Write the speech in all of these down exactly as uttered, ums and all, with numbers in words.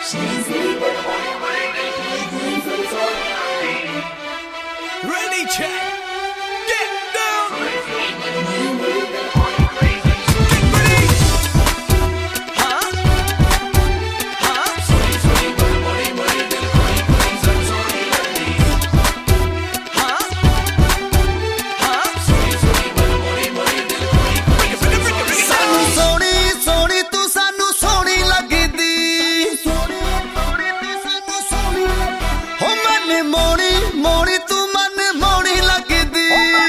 Ready, check. Get down. Get ready. Huh? Huh? Huh? Huh? Bring it, bring it, bring it, bring it down. ਸੋਹਣੀ ਸੋਹਣੀ ਤੂੰ ਸਾਨੂੰ ਸੋਹਣੀ ਲੱਗਦੀ ਹੋ ਮਨ ਮੋਣੀ ਮੋਣੀ ਤੂੰ ਮਨ ਮੋਣੀ ਲੱਗਦੀ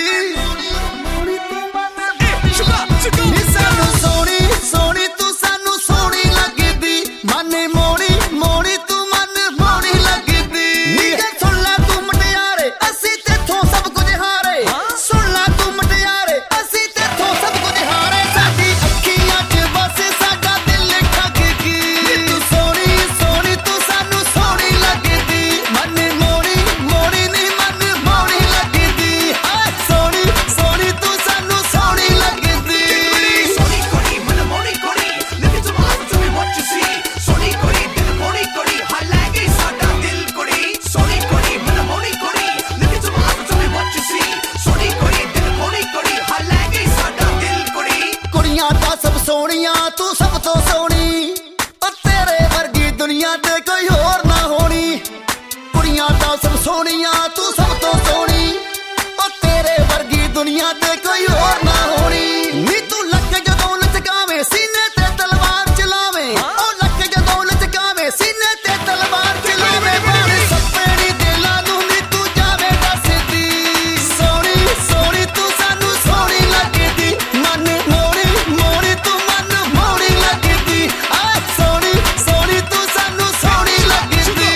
ਨੀ ਸਾਨੂੰ ਸੋਹਣੀ ਸੋਹਣੀ ਤੂੰ ਸਾਨੂੰ ਸੋਹਣੀ ਲੱਗਦੀ ਮਨ ਮੋਣੀ ਮੋਣੀ ਤੂੰ ਮਨ ਮੋਣੀ ਲੱਗਦੀ ਨੀ ਗੱਲ ਸੁਣ ਲੈ ਤੂੰ ਮੁਟਿਆਰੇ ਅਸੀਂ ਤੇਥੋਂ ਸਭ ਕੁਝ ਹਾਰੇ ਸੁਣ ਲੈ ਤੂੰ ਮੁਟਿਆਰੇ ਅਸੀਂ ਤੇਥੋਂ ਸਭ ਕੁਝ ਹਾਰੇ ਸਾਡੀ ਅੱਖੀਆਂ 'ਚ ਵਸੇ ਸਾਡਾ ਦਿਲ ਠੱਗ ਗਈ ਤੂੰ ਸੋਹਣੀ ਸੋਹਣੀ ਤੂੰ ਸਾਨੂੰ ਸੋਹਣੀ ਲੱਗਦੀ ਮਨ ਮੋਣੀ ਮੋਣੀ ਨੀ ਮਨ ਮੋਣੀ ਲੱਗਦੀ ਹਾਏ ਸੋਹਣੀ ਸੋਹਣੀ ਤੂੰ ਸਾਨੂੰ ਸੋਹਣੀ ਲੱਗਦੀ Soni kori, mana moni kori. Look into my eyes, tell me what you see. Soni kori, dil moni kori. Hal lage sada dil kori. Soni kori, mana moni kori. Look into my eyes, tell me what you see. Soni kori, dil moni kori. Hal lage sada dil kori. ਕੁੜੀਆਂ ਤਾਂ ਸਭ ਸੋਹਣੀਆਂ ਤੂੰ ਸਭ ਤੋਂ ਸੋਹਣੀ ਓ ਤੇਰੇ ਵਰਗੀ ਦੁਨੀਆ ਤੇ ਕੋਈ ਹੋਰ ਨਾ ਹੋਣੀ ਕੁੜੀਆਂ ਤਾਂ ਸਭ ਸੋਹਣੀਆਂ ਤੂੰ ਸਭ ਤੋਂ ਸੋਹਣੀ ਓ ਤੇਰੇ ਵਰਗੀ ਦੁਨੀਆ ਤੇ ਕੋਈ ਹੋਰ ਨਾ ਹੋਣੀ ਨੀ ਤੂੰ ਲੱਕ ਜਦੋਂ ਲਚਕਾਵੇਂ ਸੀਨੇ ਤੇ ਤਲਵਾਰ ਚਲਾਵੇਂ ਓ ਲੱਕ ਜਦੋਂ ਲਚਕਾਵੇਂ ਸੀਨੇ ਤੇ ਤਲਵਾਰ ਚਲਾਵੇਂ ਬਾਣ ਸੱਪੜੀ ਦਿਲਾਂ ਨੂੰ ਨੀ ਤੂੰ ਜਾਵੇਂ ਦੱਸਦੀ ਸੋਹਣੀ ਸੋਹਣੀ ਤੂੰ ਸਾਨੂੰ ਸੋਹਣੀ ਲੱਗਦੀ ਮਨ ਮੋੜੀ ਮੋੜੀ ਤੂੰ ਮਨ ਮੋੜੀ ਲੱਗਦੀ ਆ ਸੋਹਣੀ ਸੋਹਣੀ ਤੂੰ ਸਾਨੂੰ ਸੋਹਣੀ ਲੱਗਦੀ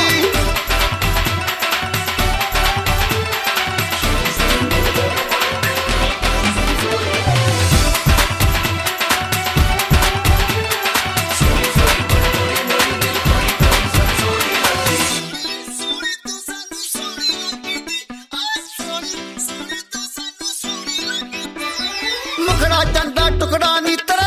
ਸੋਹਣੀ ਤੂੰ ਸਾਨੂੰ ਸੋਹਣੀ ਲੱਗਦੀ ਆ ਸੋਹਣੀ ਸੋਹਣੀ ਤੂੰ ਸਾਨੂੰ ਸੋਹਣੀ ਲੱਗਦੀ ਮੁਖੜਾ ਚੰਦਾ ਟੁਕੜਾ ਨੀ ਤੇਰਾ